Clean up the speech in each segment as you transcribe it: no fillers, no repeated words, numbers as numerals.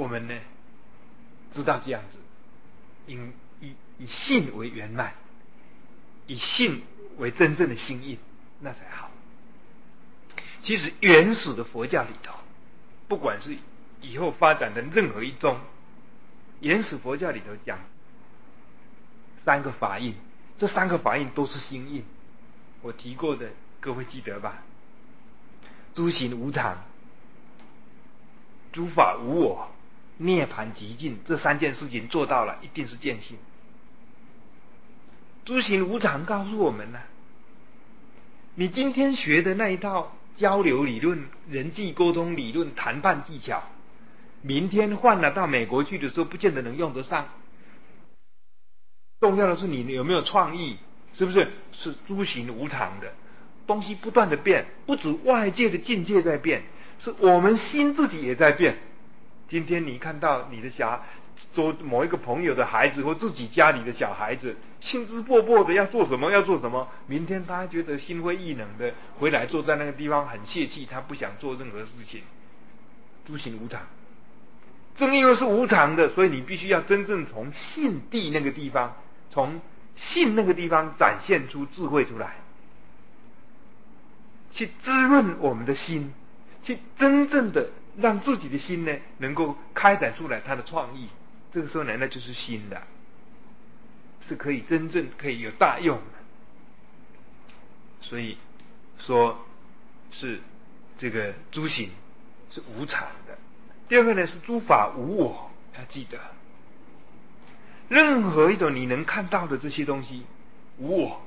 我们呢知道这样子，以信为圆满，以信为真正的心印，那才好。其实原始的佛教里头，不管是以后发展的任何一宗，原始佛教里头讲3个法印，这3个法印都是心印。我提过的，各位记得吧？诸行无常，诸法无我，涅槃极尽，这3件事情做到了，一定是见性。诸行无常告诉我们呢，你今天学的那一套交流理论、人际沟通理论、谈判技巧，明天换了到美国去的时候，不见得能用得上。重要的是你有没有创意，是不是？是诸行无常的东西不断的变，不止外界的境界在变，是我们心自己也在变。今天你看到你的做某一个朋友的孩子或自己家里的小孩子，兴致勃勃的要做什么，明天他觉得心灰意冷的回来坐在那个地方很泄气，他不想做任何事情。诸行无常，正因为是无常的，所以你必须要真正从信地那个地方，从信那个地方展现出智慧出来，去滋润我们的心，去真正的让自己的心呢能够开展出来它的创意。这个时候呢，那就是心的，是可以真正可以有大用的。所以说是这个诸行是无常的。第二个呢是诸法无我，要记得，任何一种你能看到的这些东西无我，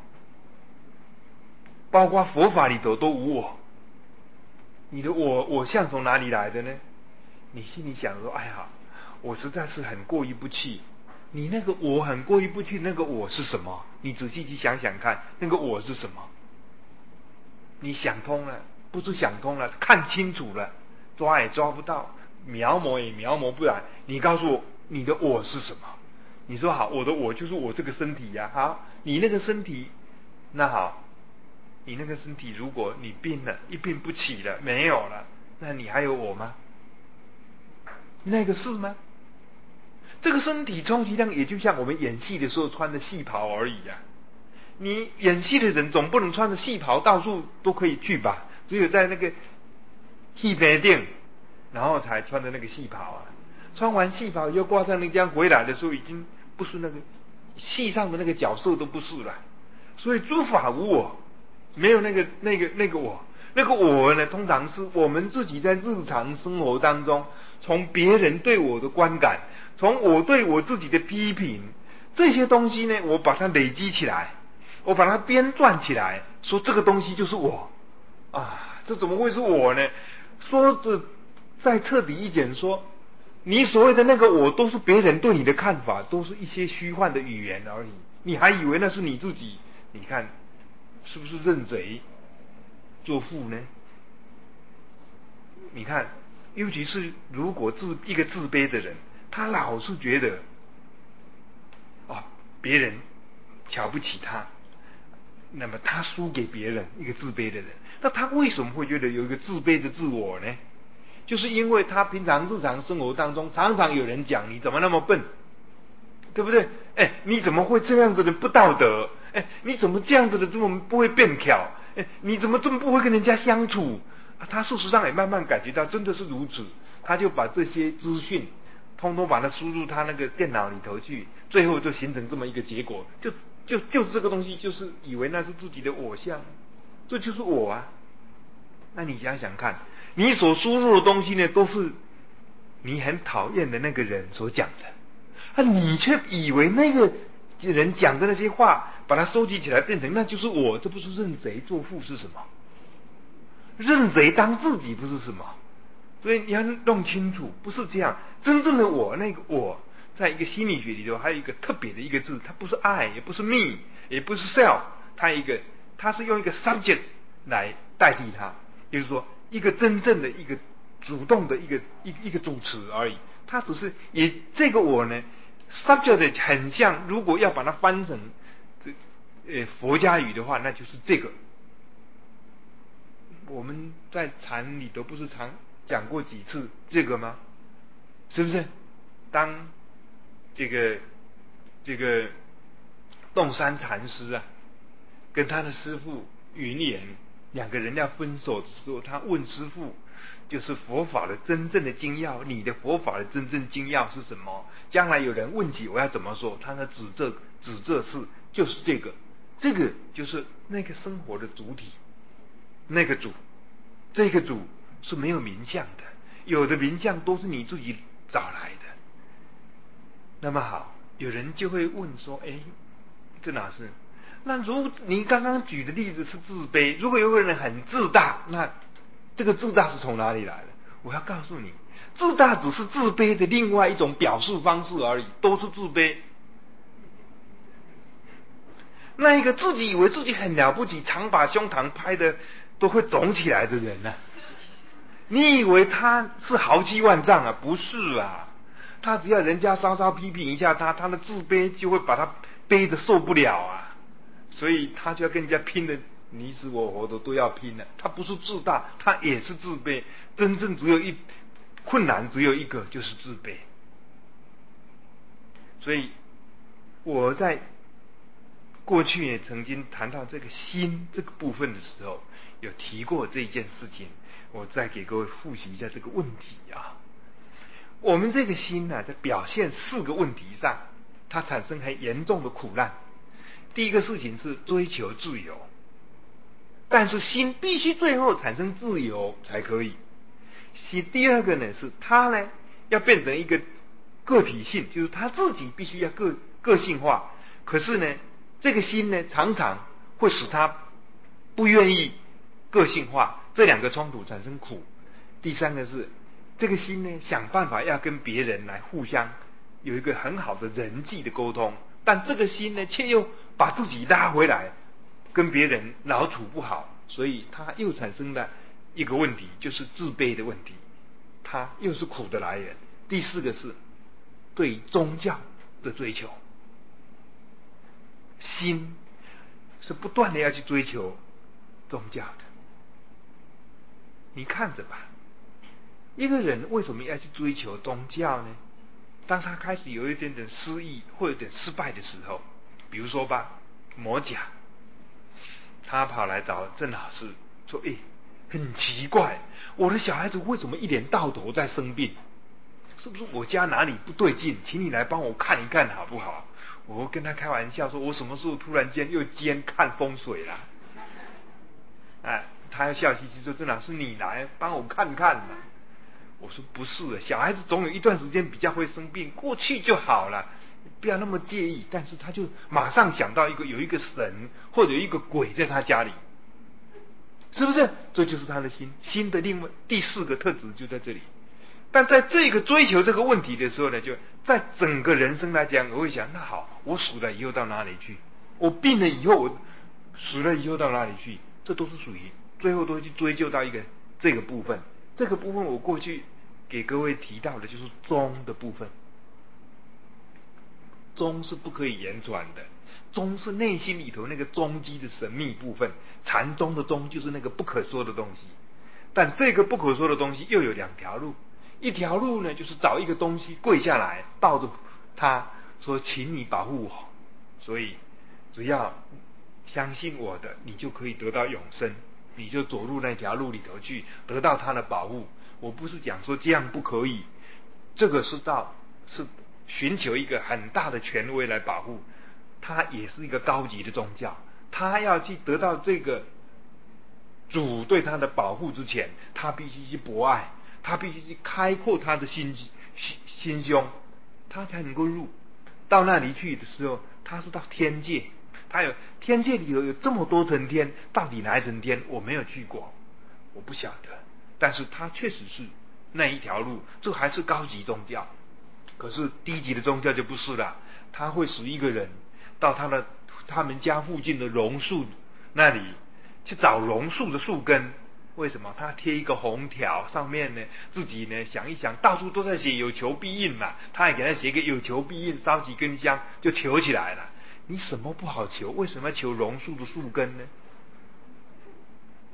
包括佛法里头都无我。你的我相从哪里来的呢？你心里想说，哎呀，我实在是很过意不去。你那个我很过意不去，那个我是什么？你仔细去想想看，那个我是什么？你想通了，不是想通了，看清楚了，抓也抓不到，描摹也描摹不来。你告诉我，你的我是什么？你说好，我的我就是我这个身体呀。好，你那个身体，那好，你那个身体如果你病了，一病不起了，没有了，那你还有我吗？那个是吗？这个身体充其量也就像我们演戏的时候穿的戏袍而已啊。你演戏的人总不能穿着戏袍到处都可以去吧？只有在那个戏棚店，然后才穿的那个戏袍啊。穿完戏袍又挂上那张回来的时候，已经不是那个戏上的那个角色都不是了。所以诸法无我，没有那个我。那个我呢，通常是我们自己在日常生活当中，从别人对我的观感，从我对我自己的批评，这些东西呢，我把它累积起来，我把它编撰起来，说这个东西就是我啊，这怎么会是我呢？说的再彻底一点说，你所谓的那个我，都是别人对你的看法，都是一些虚幻的语言而已，你还以为那是你自己？你看是不是认贼作父呢？你看，尤其是如果一个自卑的人，他老是觉得别人瞧不起他，那么他输给别人，一个自卑的人，那他为什么会觉得有一个自卑的自我呢？就是因为他平常日常生活当中，常常有人讲你怎么那么笨，对不对？你怎么会这样子的不道德？你怎么这样子的这么不会变巧？你怎么这么不会跟人家相处？他事实上也慢慢感觉到真的是如此，他就把这些资讯通通把它输入他那个电脑里头去，最后就形成这么一个结果，就是这个东西，就是以为那是自己的偶像，这就是我啊。那你想想看，你所输入的东西呢，都是你很讨厌的那个人所讲的，你却以为那个人讲的那些话，把它收集起来变成那就是我，这不是认贼作父是什么？认贼当自己不是什么？所以你要弄清楚，不是这样。真正的我，那个我，在一个心理学里头还有一个特别的一个字，它不是 I， 也不是 me， 也不是 self， 它是用一个 subject 来代替它，就是说一个真正的一个主动的一个主词而已。它只是以这个我呢 subject 很像，如果要把它翻成佛家语的话，那就是这个。我们在禅里头不是常讲过几次这个吗？ 是不是？当这个洞山禅师啊，跟他的师父云岩两个人要分手的时候，他问师父，就是佛法的真正的精要，你的佛法的真正精要是什么？将来有人问起我要怎么说？他的指这是就是这个就是那个生活的主体，那个主，这个主是没有名相的，有的名相都是你自己找来的。那么好，有人就会问说，这哪是？那如你刚刚举的例子是自卑，如果有个人很自大，那这个自大是从哪里来的？我要告诉你，自大只是自卑的另外一种表示方式而已，都是自卑。那一个自己以为自己很了不起，常把胸膛拍的都会肿起来的人呢、你以为他是豪气万丈啊？不是啊，他只要人家稍稍批评一下他，他的自卑就会把他背得受不了啊，所以他就要跟人家拼的你死我活的都要拼了。他不是自大，他也是自卑。真正困难只有一个，就是自卑。所以我在过去也曾经谈到这个心这个部分的时候，有提过这件事情。我再给各位复习一下这个问题啊。我们这个心呢，在表现4个问题上，它产生很严重的苦难。第一个事情是追求自由，但是心必须最后产生自由才可以。第二个呢，是它呢要变成一个个体性，就是他自己必须要个性化。可是呢，这个心呢，常常会使他不愿意个性化，这2个冲突产生苦。第三个是这个心呢，想办法要跟别人来互相有一个很好的人际的沟通，但这个心呢，却又把自己拉回来，跟别人老处不好，所以他又产生了一个问题，就是自卑的问题，它又是苦的来源。第4个是对宗教的追求，心是不断的要去追求宗教的。你看着吧，一个人为什么要去追求宗教呢？当他开始有一点点失意或有点失败的时候，比如说吧，某甲他跑来找郑老师说，很奇怪，我的小孩子为什么一年到头在生病？是不是我家哪里不对劲？请你来帮我看一看好不好？我跟他开玩笑说，我什么时候突然间又兼看风水了？他要笑嘻嘻说，郑老师你来帮我看看嘛。我说不是的，小孩子总有一段时间比较会生病，过去就好了，不要那么介意。但是他就马上想到有一个神或者有一个鬼在他家里，是不是？这就是他的心的另外第4个特质就在这里。但在这个追求这个问题的时候呢，就在整个人生来讲，我会想，那好，我死了以后到哪里去？我病了以后，我死了以后到哪里去？这都是属于最后都去追究到这个部分。这个部分我过去给各位提到的就是宗的部分。宗是不可以言传的，宗是内心里头那个宗基的神秘部分。禅宗的宗就是那个不可说的东西，但这个不可说的东西又有2条路。一条路呢，就是找一个东西跪下来抱着他说，请你保护我，所以只要相信我的，你就可以得到永生，你就走入那条路里头去，得到他的保护。我不是讲说这样不可以，这个是寻求一个很大的权威来保护，它也是一个高级的宗教。他要去得到这个主对他的保护之前，他必须去博爱，他必须去开阔他的心胸，他才能够入到那里去的时候，他是到天界。他有天界里头有这么多层天，到底哪一层天我没有去过，我不晓得。但是他确实是那一条路，这还是高级宗教。可是低级的宗教就不是了，他会使一个人到他们家附近的榕树那里去找榕树的树根。为什么？他贴一个红条，上面呢自己呢想一想，到处都在写有求必应嘛，他也给他写个有求必应，烧几根香就求起来了。你什么不好求？为什么要求榕树的树根呢？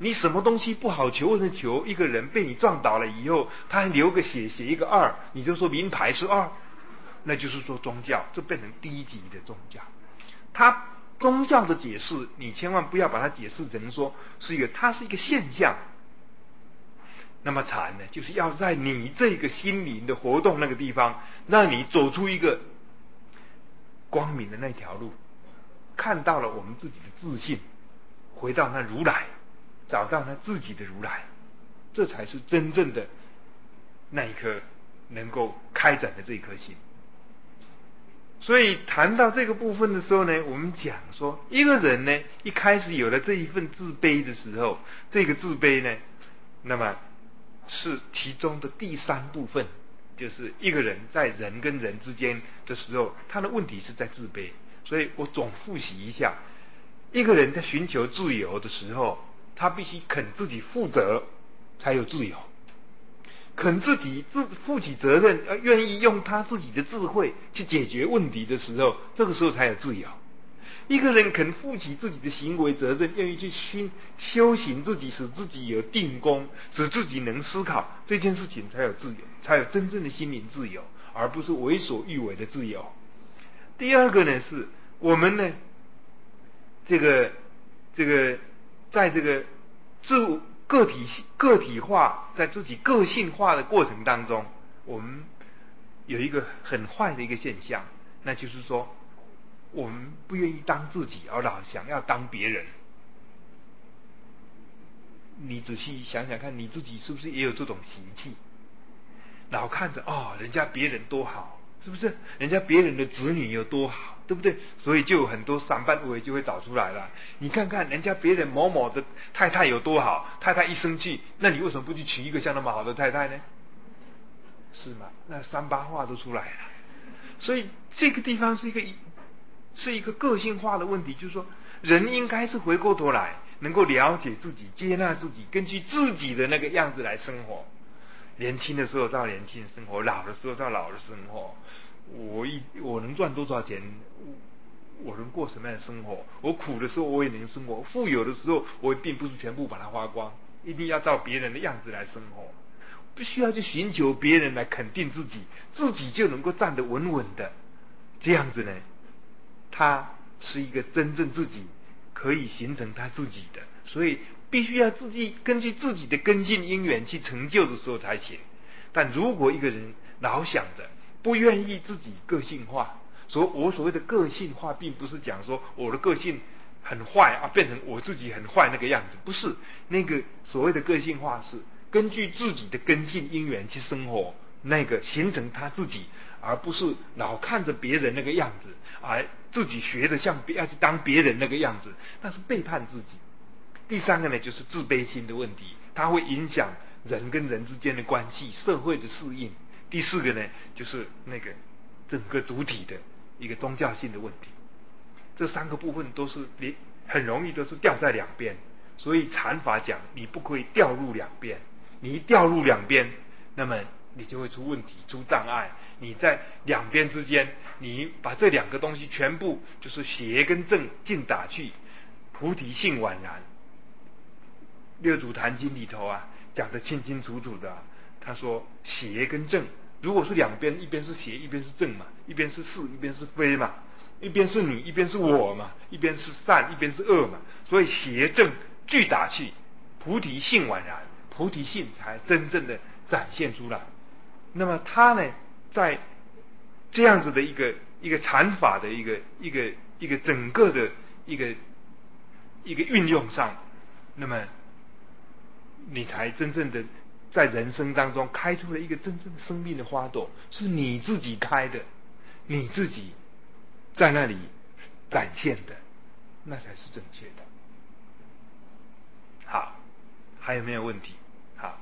你什么东西不好求的求，一个人被你撞倒了以后，他还流个血，写一个2，你就说名牌是2，那就是说宗教，这变成低级的宗教。他宗教的解释，你千万不要把它解释成说它是一个现象。那么禅呢，就是要在你这个心灵的活动那个地方，让你走出一个光明的那条路，看到了我们自己的自信，回到那如来，找到那自己的如来，这才是真正的那一颗能够开展的这一颗心。所以谈到这个部分的时候呢，我们讲说，一个人呢一开始有了这一份自卑的时候，这个自卑呢，那么是其中的第3部分，就是一个人在人跟人之间的时候，他的问题是在自卑。所以我总复习一下，一个人在寻求自由的时候，他必须肯自己负责，才有自由。肯自己负起责任，愿意用他自己的智慧去解决问题的时候，这个时候才有自由。一个人肯负起自己的行为责任，愿意去修行自己，使自己有定功，使自己能思考，这件事情才有自由，才有真正的心灵自由，而不是为所欲为的自由。第二个呢，是我们呢，这个在这个个体化，在自己个性化的过程当中，我们有一个很坏的一个现象，那就是说，我们不愿意当自己，而老想要当别人。你仔细想想看，你自己是不是也有这种习气？老看着人家别人多好，是不是？人家别人的子女有多好，对不对？所以就有很多三班委就会找出来了。你看看人家别人某某的太太有多好，太太一生气，那你为什么不去娶一个像那么好的太太呢？是吗？那三八话都出来了。所以这个地方是一个个性化的问题，就是说人应该是回过头来能够了解自己，接纳自己，根据自己的那个样子来生活。年轻的时候照年轻的生活，老的时候照老的生活。我能赚多少钱，我能过什么样的生活？我苦的时候我也能生活，富有的时候我并不是全部把它花光，一定要照别人的样子来生活。不需要去寻求别人来肯定自己，自己就能够站得稳稳的。这样子呢，他是一个真正自己可以形成他自己的，所以必须要自己根据自己的根性因缘去成就的时候才行。但如果一个人老想着不愿意自己个性化，我所谓的个性化，并不是讲说我的个性很坏变成我自己很坏那个样子，不是。那个所谓的个性化是根据自己的根性因缘去生活，那个形成他自己，而不是老看着别人那个样子，而自己学着要去当别人那个样子，那是背叛自己。第三个呢，就是自卑心的问题，它会影响人跟人之间的关系、社会的适应。第四个呢，就是那个整个主体的一个宗教性的问题。这3个部分都是很容易都是掉在两边，所以禅法讲你不可以掉入两边，你一掉入两边，那么你就会出问题、出障碍。你在两边之间，你把这2个东西全部就是邪跟正尽打去，菩提性宛然。六祖坛经里头讲得清清楚楚的他说邪跟正，如果是两边，一边是邪，一边是正嘛，一边是是，一边是非嘛，一边是你，一边是我嘛，一边是善，一边是恶嘛，所以邪正俱打去，菩提性宛然，菩提性才真正的展现出来。那么他呢，在这样子的一个禅法的一个整个的一个运用上，那么你才真正的在人生当中开出了一个真正生命的花朵，是你自己开的，你自己在那里展现的，那才是正确的。好，还有没有问题？好。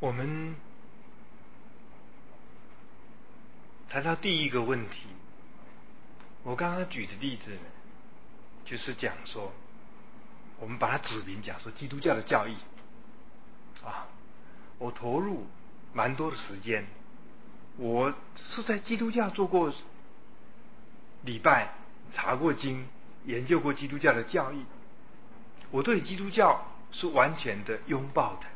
我们谈到第一个问题，我刚刚举的例子呢，就是讲说，我们把它指明讲说基督教的教义啊，我投入蛮多的时间，我是在基督教做过礼拜，查过经，研究过基督教的教义，我对基督教是完全的拥抱的，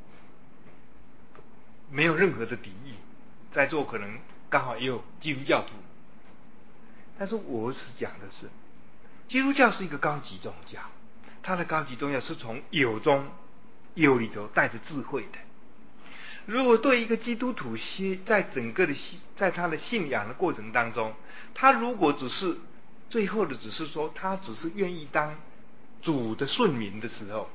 没有任何的敌意。在座可能刚好也有基督教徒，但是我是讲的是，基督教是一个高级宗教，它的高级宗教是从有中有里头带着智慧的。如果对一个基督徒在整个的在他的信仰的过程当中，他如果只是最后的只是说他只是愿意当主的顺民的时候，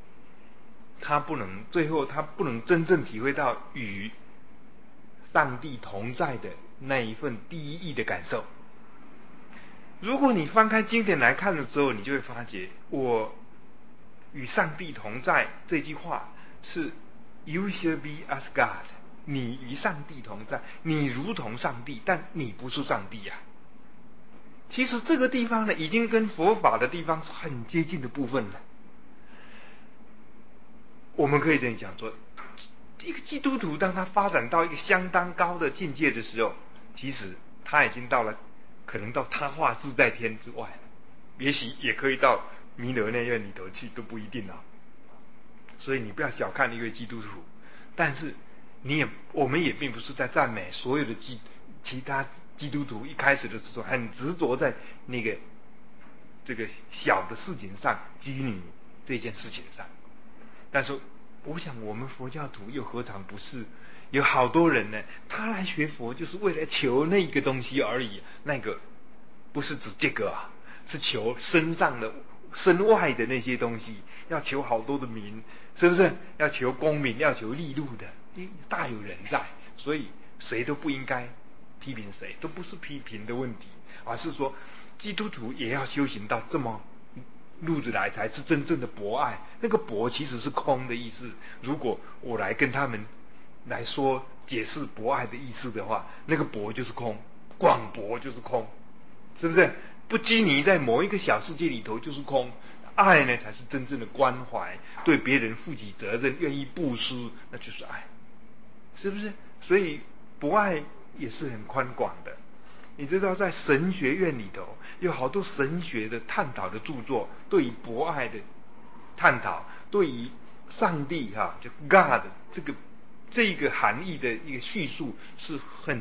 最后他不能真正体会到与上帝同在的那一份第一义的感受。如果你翻开经典来看的时候，你就会发觉，我与上帝同在这句话是 You shall be as God， 你与上帝同在，你如同上帝，但你不是上帝呀。其实这个地方呢，已经跟佛法的地方是很接近的部分了。我们可以这样讲说，一个基督徒当他发展到一个相当高的境界的时候，其实他已经到了可能到他化自在天之外，也许也可以到弥勒内院里头去，都不一定啊。所以你不要小看一个基督徒，但是我们也并不是在赞美所有的其他基督徒一开始的时候很执着在这个小的事情上，基于这件事情上。但是我想我们佛教徒又何尝不是有好多人呢，他来学佛就是为了求那个东西而已，那个不是指这个啊，是求身外的那些东西，要求好多的名，是不是？要求功名，要求利禄的，大有人在。所以谁都不应该批评谁，都不是批评的问题，而是说基督徒也要修行到这么路子来，才是真正的博爱。那个博其实是空的意思。如果我来跟他们来说解释博爱的意思的话，那个博就是空，广博就是空，是不是？不拘泥在某一个小世界里头就是空。爱呢，才是真正的关怀，对别人负起责任，愿意布施，那就是爱，是不是？所以博爱也是很宽广的。你知道，在神学院里头有好多神学的探讨的著作，对于博爱的探讨，对于上帝就 God 这个含义的一个叙述，是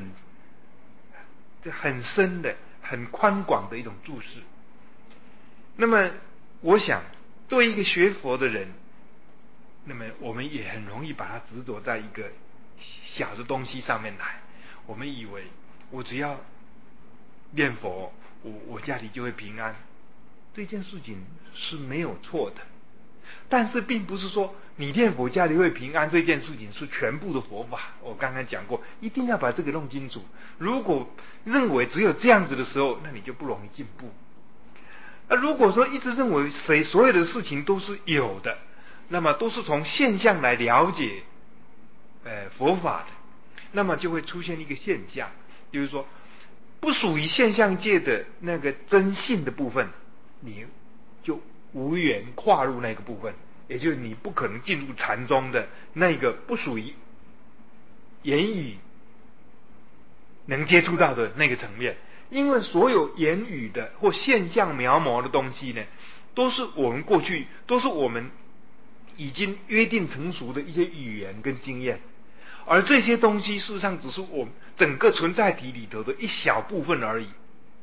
很深的、很宽广的一种注释。那么，我想对一个学佛的人，那么我们也很容易把它执着在一个小的东西上面来。我们以为我只要念佛，我家里就会平安，这件事情是没有错的。但是并不是说你念佛家里会平安这件事情是全部的佛法。我刚刚讲过，一定要把这个弄清楚。如果认为只有这样子的时候，那你就不容易进步。如果说一直认为所有的事情都是有的，那么都是从现象来了解佛法的，那么就会出现一个现象，就是说不属于现象界的那个真性的部分，你就无缘跨入那个部分，也就是你不可能进入禅宗的那个不属于言语能接触到的那个层面。因为所有言语的或现象描摹的东西呢，都是我们过去，都是我们已经约定成熟的一些语言跟经验，而这些东西事实上只是我们整个存在体里头的一小部分而已。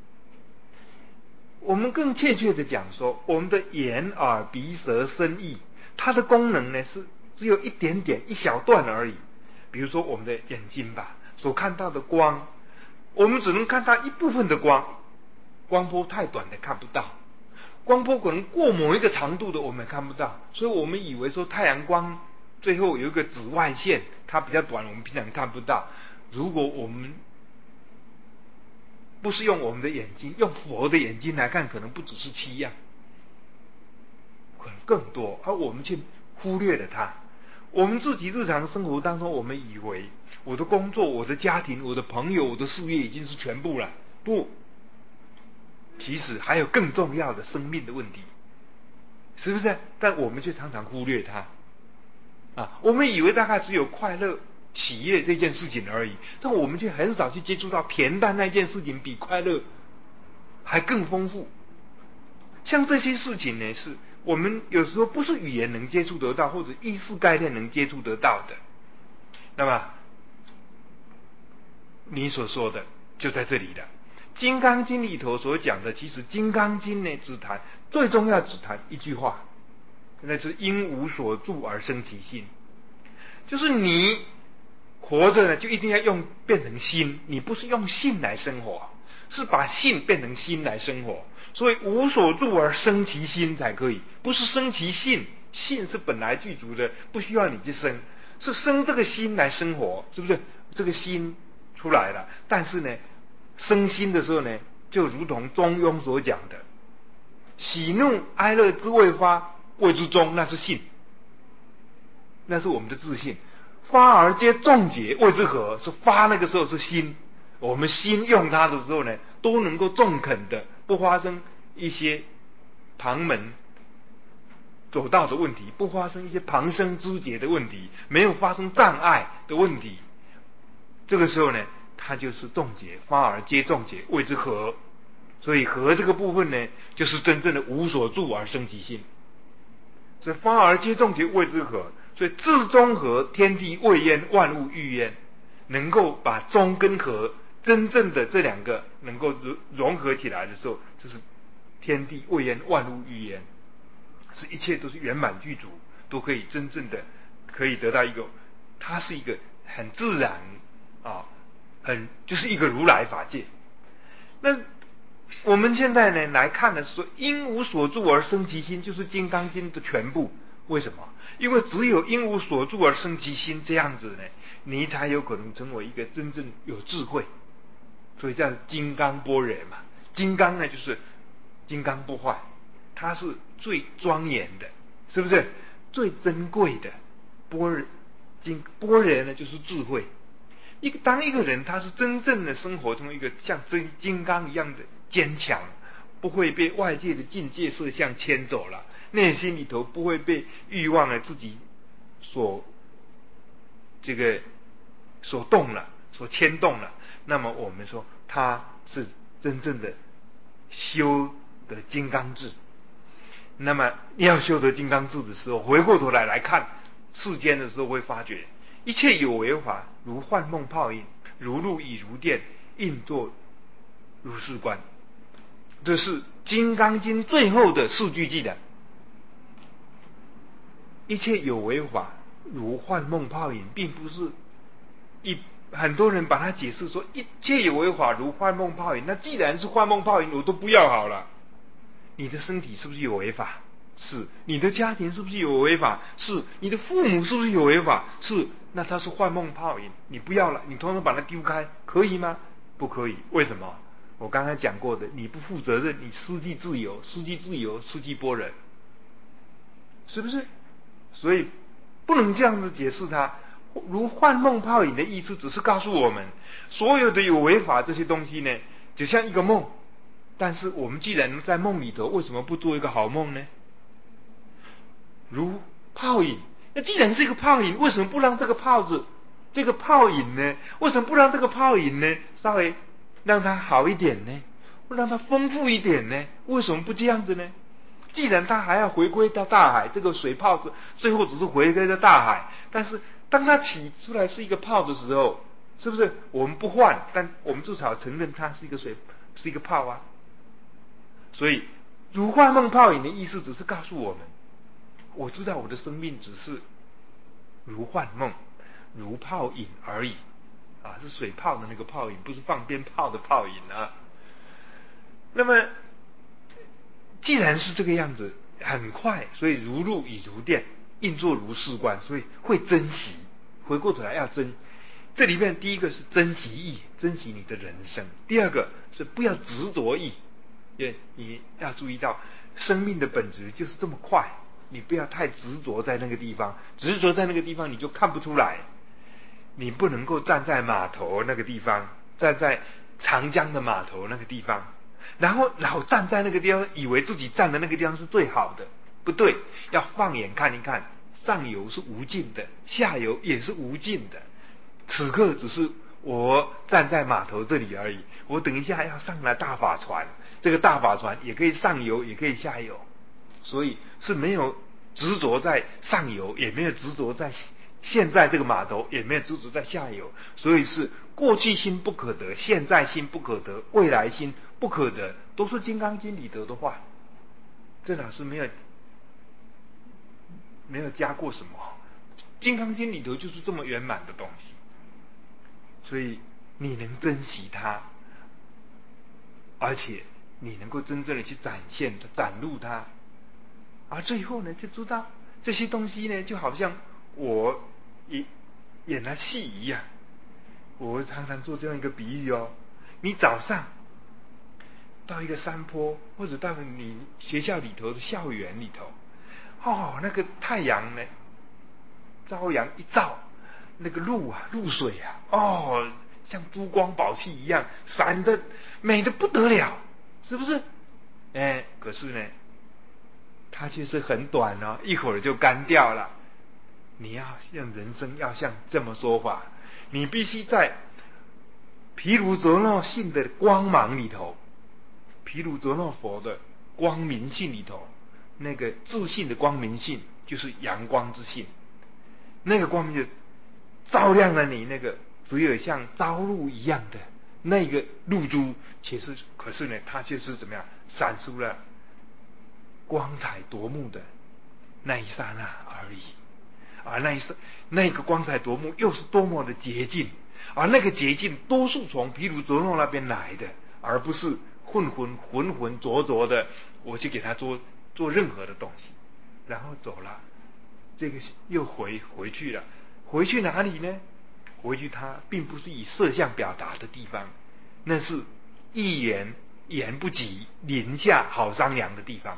我们更确切的讲说，我们的眼耳鼻舌身意，它的功能呢是只有一点点一小段而已。比如说我们的眼睛吧，所看到的光，我们只能看到一部分的光，光波太短的看不到，光波可能过某一个长度的我们看不到，所以我们以为说太阳光最后有一个紫外线，它比较短，我们平常看不到。如果我们不是用我们的眼睛，用佛的眼睛来看，可能不只是7样，可能更多，而我们却忽略了它。 我们自己日常生活当中，我们以为我的工作、我的家庭、我的朋友、我的事业已经是全部了，不，其实还有更重要的生命的问题，是不是？但我们却常常忽略它啊！我们以为大概只有快乐、喜悦这件事情而已，但我们却很少去接触到恬淡那件事情比快乐还更丰富。像这些事情呢，是我们有时候不是语言能接触得到，或者意识概念能接触得到的。那么你所说的就在这里了。金刚经里头所讲的，其实金刚经呢只谈最重要，只谈一句话，那是因无所住而生其心。就是你活着呢，就一定要变成心，你不是用性来生活，是把性变成心来生活。所以无所住而生其心才可以，不是生其性，性是本来具足的，不需要你去生，是生这个心来生活，是不是？这个心出来了，但是呢，生心的时候呢，就如同中庸所讲的，喜怒哀乐之未发，谓之中，那是性，那是我们的自信。发而皆众结，谓之和，是发那个时候是心，我们心用它的时候呢，都能够中肯的，不发生一些旁门走道的问题，不发生一些旁生枝节的问题，没有发生障碍的问题。这个时候呢，它就是众结，发而皆众结，谓之和。所以和这个部分呢，就是真正的无所住而生其心。所以发而皆众结，谓之和。所以至中和，天地未焉，万物欲焉。能够把中跟和真正的这两个能够融合起来的时候，这是天地未焉，万物欲焉，是一切都是圆满具足，都可以真正的可以得到一个，它是一个很自然啊，就是一个如来法界。那我们现在呢来看的是说，因无所住而生其心，就是《金刚经》的全部。为什么？因为只有因无所住而生其心，这样子呢，你才有可能成为一个真正有智慧。所以叫金刚般若嘛。金刚呢就是金刚不坏，它是最庄严的，是不是？最珍贵的般若呢就是智慧。当一个人他是真正的生活中一个像金刚一样的坚强，不会被外界的境界色相牵走了，内心里头不会被欲望的自己所动了，所牵动了，那么我们说他是真正的修得金刚智。那么要修得金刚智的时候，回过头来看世间的时候，会发觉一切有为法，如幻梦泡影，如露亦如电，应作如是观。这是《金刚经》最后的4句记的。一切有为法，如幻梦泡影，并不是很多人把它解释说一切有为法如幻梦泡影。那既然是幻梦泡影，我都不要好了。你的身体是不是有为法？是。你的家庭是不是有为法？是。你的父母是不是有为法？是。那它是幻梦泡影，你不要了，你通通把它丢开，可以吗？不可以。为什么？我刚才讲过的，你不负责任，你失去自由，失去自由，失去般若，是不是？所以不能这样子解释它。如幻梦泡影的意思，只是告诉我们，所有的有为法这些东西呢，就像一个梦。但是我们既然在梦里头，为什么不做一个好梦呢？如泡影，那既然是一个泡影，为什么不让这个泡影呢？为什么不让这个泡影呢？稍微让它好一点呢？让它丰富一点呢？为什么不这样子呢？既然它还要回归到大海，这个水泡子最后只是回归到大海，但是当它起出来是一个泡的时候，是不是我们不换，但我们至少承认它是一个水，是一个泡啊？所以如幻梦泡影的意思只是告诉我们，我知道我的生命只是如幻梦如泡影而已啊，是水泡的那个泡影，不是放鞭炮的泡影啊。那么既然是这个样子，很快，所以如露亦如电，应作如是观，所以会珍惜。回过头来要珍，这里面第一个是珍惜意，珍惜你的人生；第二个是不要执着意，因为你要注意到生命的本质就是这么快， 你不要太执着在那个地方，执着在那个地方你就看不出来。你不能够站在码头那个地方，站在长江的码头那个地方，然后老站在那个地方，以为自己站的那个地方是最好的，不对，要放眼看一看，上游是无尽的，下游也是无尽的。此刻只是我站在码头这里而已，我等一下要上来大法船，这个大法船也可以上游，也可以下游，所以是没有执着在上游，也没有执着在现在这个码头，也没有执着在下游，所以是过去心不可得，现在心不可得，未来心不可得，都是《金刚经》里头的话。这老师没有加过什么，《金刚经》里头就是这么圆满的东西，所以你能珍惜它，而且你能够真正的去展现它、展露它，而最后呢，就知道这些东西呢，就好像我演了戏一样。我常常做这样一个比喻哦，你早上到一个山坡，或者到你学校里头的校园里头，那个太阳呢，朝阳一照，那个露水啊，像珠光宝气一样，闪的美的不得了，是不是？可是呢，它却是很短哦，一会儿就干掉了。你要像人生要像这么说法，你必须在毗卢遮那性的光芒里头，毗卢遮那佛的光明性里头，那个自信的光明性就是阳光之性，那个光明就照亮了你那个只有像朝露一样的那个露珠，可是呢，它却是怎么样闪出了光彩夺目的那一刹那而已。而那个光彩夺目又是多么的洁净，而那个洁净多数从毗卢遮那那边来的，而不是浑浊的我去给他做任何的东西，然后走了，这个又回去了，回去哪里呢？回去它并不是以色相表达的地方，那是一言不及，临下好商量的地方。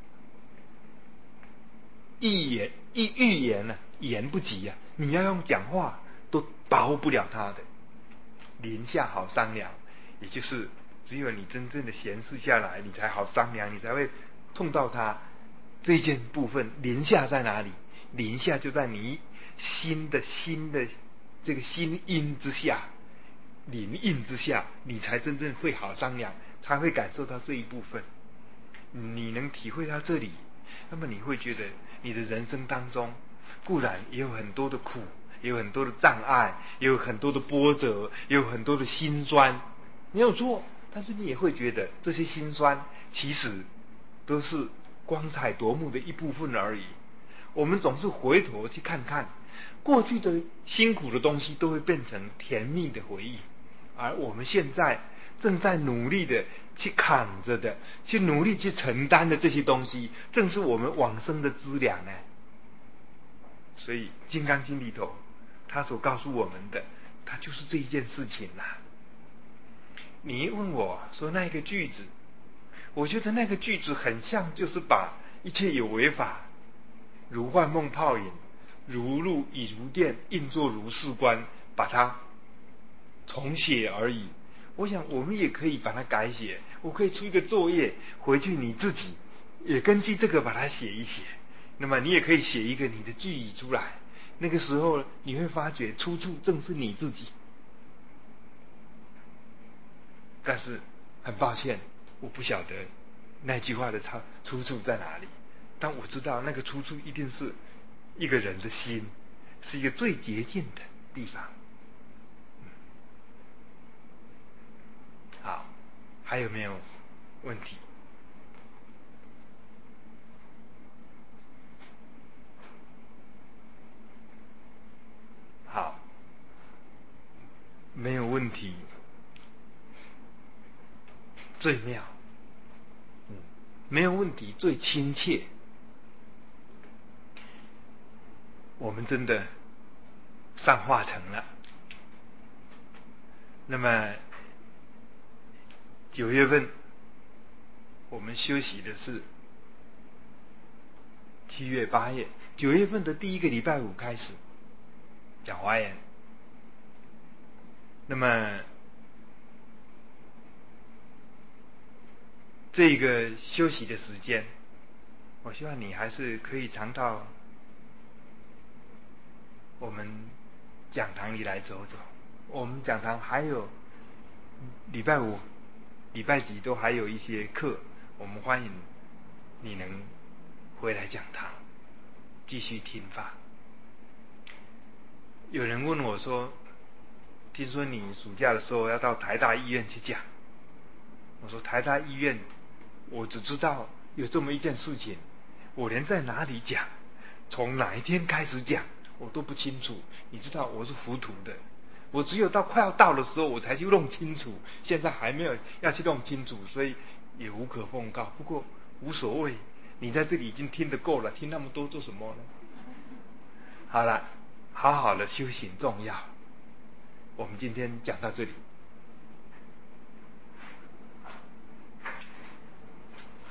预言呢，言不及你要用讲话都把握不了他的。临下好商量，也就是只有你真正的闲适下来，你才好商量，你才会碰到他这件部分。临下在哪里？临下就在你心的这个心因之下，临印之下，你才真正会好商量，才会感受到这一部分。你能体会到这里，那么你会觉得你的人生当中固然也有很多的苦，也有很多的障碍，也有很多的波折，也有很多的辛酸，没有错。但是你也会觉得这些辛酸其实都是光彩夺目的一部分而已。我们总是回头去看看过去的辛苦的东西，都会变成甜蜜的回忆，而我们现在正在努力的去扛着的，去努力去承担的这些东西，正是我们往生的资粮呢。所以《金刚经》里头他所告诉我们的，他就是这一件事情啦。你一问我说那个句子，我觉得那个句子很像就是把一切有为法如幻梦泡影，如露亦如电，应作如是观，把它重写而已。我想我们也可以把它改写，我可以出一个作业，回去你自己也根据这个把它写一写。那么你也可以写一个你的句意出来，那个时候你会发觉出处正是你自己。但是很抱歉，我不晓得那句话的出处在哪里，但我知道那个出处一定是一个人的心，是一个最洁净的地方。好，还有没有问题？好，没有问题，最妙。没有问题，最亲切。我们真的上化成了。那么9月份我们休息的是 7月、8月、9月份的第一个礼拜五开始讲华严。那么这个休息的时间，我希望你还是可以常到我们讲堂里来走走。我们讲堂还有礼拜五、礼拜几都还有一些课，我们欢迎你能回来讲堂继续听法。有人问我说，听说你暑假的时候要到台大医院去讲。我说台大医院我只知道有这么一件事情，我连在哪里讲，从哪一天开始讲我都不清楚。你知道我是糊涂的，我只有到快要到的时候我才去弄清楚，现在还没有要去弄清楚，所以也无可奉告。不过无所谓，你在这里已经听得够了，听那么多做什么呢？好了，好好的修行重要。我们今天讲到这里。